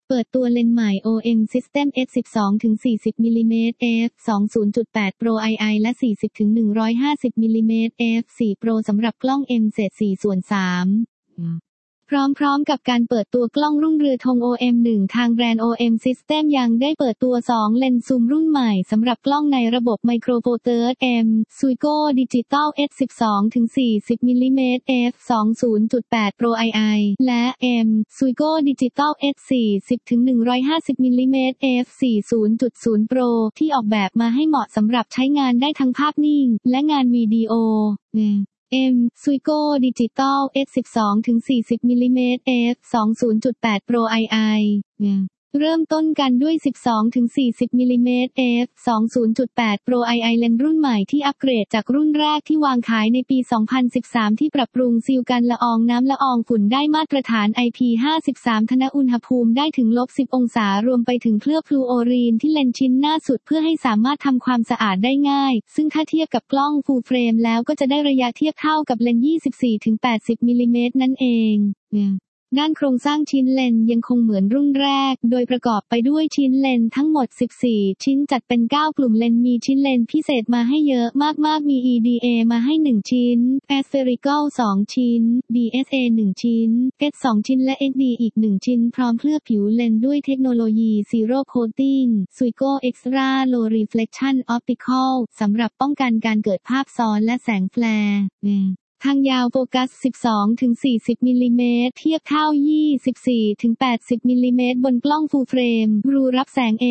เปิดตัวเลนส์ใหม่ OM System f12-40 มิลลิเมตร f20.8 Pro II และ 40-150 มิลลิเมตร f4 Pro สำหรับกล้อง M/3 พร้อมกับการเปิดตัวกล้องรุ่งเรือธง OM1 ทางแบรนด์ OM System ยังได้เปิดตัว2เลนส์ซูมรุ่นใหม่สำหรับกล้องในระบบ Micro Four Thirds M Suico Digital f12-40 มิลลิเมตร f20.8 Pro II และ M Suico Digital f40-150 มิลลิเมตร f40.0 Pro ที่ออกแบบมาให้เหมาะสำหรับใช้งานได้ทั้งภาพนิ่งและงานวิดีโอM Suico Digital f12-40 มิลลิเมตร f20.8 Pro II เริ่มต้นกันด้วย 12-40 มิลลิเมตร f20.8 Pro II เลนส์รุ่นใหม่ที่อัปเกรดจากรุ่นแรกที่วางขายในปี 2013 ที่ปรับปรุงซีลกันละอองน้ำละอองฝุ่นได้มาตรฐาน IP53 ทนอุณหภูมิได้ถึง -10 องศารวมไปถึงเคลือบฟลูโอรีนที่เลนส์ชิ้นหน้าสุดเพื่อให้สามารถทำความสะอาดได้ง่ายซึ่งถ้าเทียบกับกล้อง Full Frame แล้วก็จะได้ระยะเทียบเท่ากับเลนส์ 24-80 มิลลิเมตรนั่นเองด้านโครงสร้างชิ้นเลนส์ยังคงเหมือนรุ่นแรกโดยประกอบไปด้วยชิ้นเลนส์ทั้งหมด14ชิ้นจัดเป็น9กลุ่มเลนส์มีชิ้นเลนส์พิเศษมาให้เยอะมากๆมี EDA มาให้1ชิ้น Spherical 2ชิ้น DSA 1ชิ้น H 2ชิ้นและ HD อีก1ชิ้นพร้อมเคลือบผิวเลนส์ด้วยเทคโนโลยี Zero Coating Suico Extra Low Reflection Optical สำหรับป้องกันการเกิดภาพซ้อนและแสงแฟลร์ทางยาวโฟกัส 12-40 มิลลิเมตรเทียบเท่า 24-80 มิลลิเมตรบนกล้อง Full Frame รูรับแสง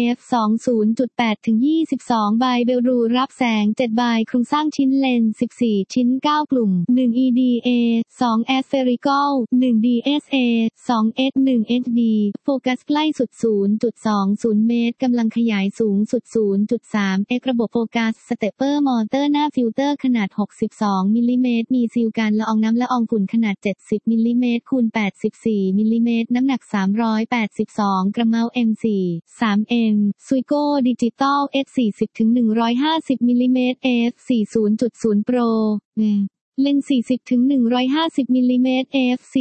f20.8-22 by Bell รูรับแสง7 by โครงสร้างชิ้นเลนส์14ชิ้น9กลุ่ม1 EDA 2 Spherical 1 DSA 2 H 1 HD โฟกัสใกล้สุด 0.20 เมตรกำลังขยายสูงสุด 0.3 x ระบบโฟกัสสเตปเปอร์มอเตอร์หน้าฟิลเตอร์ขนาด62มิลลิเมตรมีซีลกันละอองน้ำละอองฝุ่นขนาด70มิลลิเมตรคูณ84มิลลิเมตรน้ำหนัก382กรัมเมาส์ M4 3M Suico Digital f40-150 มิลลิเมตร f40.0 Pro เลนส์40-150 มิลลิเมตร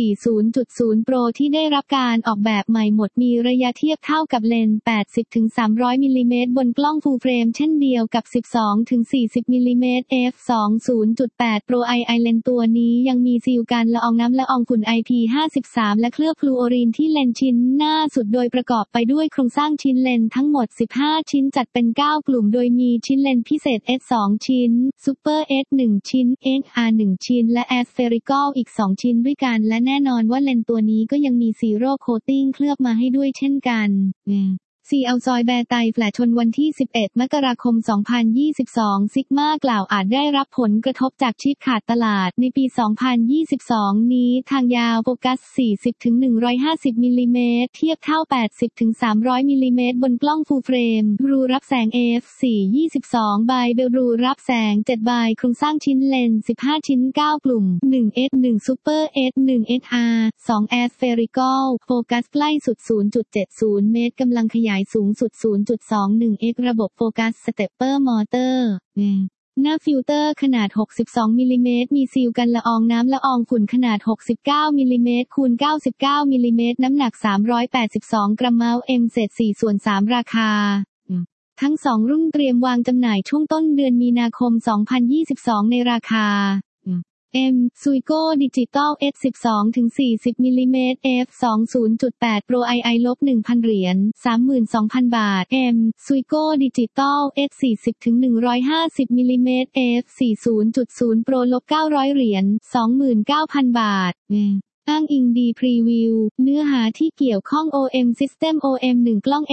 f40.0 Pro ที่ได้รับการออกแบบใหม่หมดมีระยะเทียบเท่ากับเลนส์80-300 มิลลิเมตรบนกล้อง Full Frame เช่นเดียวกับ 12-40 มิลลิเมตร f20.8 Pro II เลนส์ตัวนี้ยังมีซีลกันละอองน้ำละอองฝุ่น IP53 และเคลือบฟลูโอรีนที่เลนส์ชิ้นหน้าสุดโดยประกอบไปด้วยโครงสร้างชิ้นเลนส์ทั้งหมด15ชิ้นจัดเป็น9กลุ่มโดยมีชิ้นเลนส์พิเศษ S 2ชิ้น Super S 1ชิ้น XR 1ชิ้นและ Spherical อีก2ชิ้นด้วยกันและแน่นอนว่าเลนส์ตัวนี้ก็ยังมี Zero Coating เคลือบมาให้ด้วยเช่นกันซีอัลซอยแบร์ไตแฟลชนวันที่11มกราคม2022ซิกมากล่าวอาจได้รับผลกระทบจากชิปขาดตลาดในปี2022นี้ทางยาวโฟกัส 40-150 มิลลิเมตรเทียบเท่า 80-300 มิลลิเมตรบนกล้อง Full Frame รูรับแสง f4 22 by Bell รูรับแสง7 by โครงสร้างชิ้นเลนส์15ชิ้น9กลุ่ม1 S 1 Super S 1 XR 2 Spherical โฟกัสใกล้สุด 0.70 เมตรกำลังขยายสูงสุด 0.21 x ระบบโฟกัสสเตปเปอร์มอเตอร์หน้าฟิลเตอร์ขนาด62มิลลิเมตรมีซีลกันละอองน้ำละอองฝุ่นขนาด69มิลลิเมตรคูณ99มิลลิเมตรน้ำหนัก382กรัมเมาส์ M/4 ราคาทั้ง2รุ่นเตรียมวางจำหน่ายช่วงต้นเดือนมีนาคม2022ในราคาM Suico Digital f12-40 มิลลิเมตร f20.8 Pro II -1,000 เหรียญ 32,000 บาท M Suico Digital f40-150 มิลลิเมตร f40.0 Pro -900 เหรียญ 29,000 บาทอ้างอิงดีพรีวิวเนื้อหาที่เกี่ยวข้อง OM System OM1 กล้อง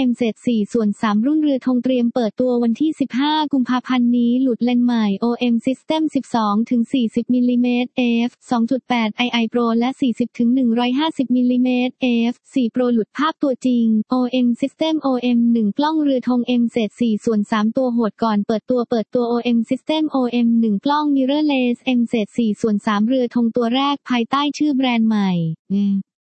M/3 รุ่นเรือธงเตรียมเปิดตัววันที่15กุมภาพันธ์นี้หลุดเลนส์ใหม่ OM System 12-40 มิลลิเมตร f2.8 II Pro และ 40-150 มิลลิเมตร f4 Pro หลุดภาพตัวจริง OM System OM1 กล้องเรือธง M/4 ตัวโหดก่อนเปิดตัว OM System OM1 กล้อง Mirrorless M/4 เรือธงตัวแรกภายใต้ชื่อแบรนด์ใหม่